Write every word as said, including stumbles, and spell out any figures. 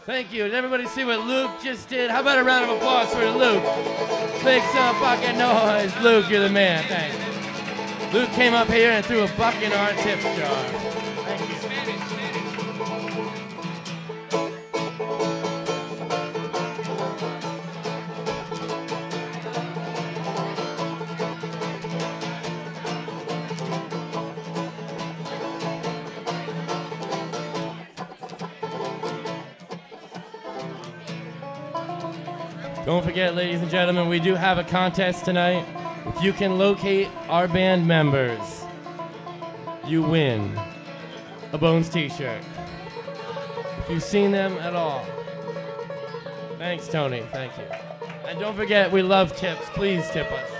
Thank you. Did everybody see what Luke just did? How about a round of applause for Luke? Make some fucking noise. Luke, you're the man. Thanks. Luke came up here and threw a buck in our tip jar. Thank you. Don't forget, ladies and gentlemen, we do have a contest tonight. If you can locate our band members, you win a Bones t-shirt. If you've seen them at all. Thanks, Tony. Thank you. And don't forget, we love tips. Please tip us.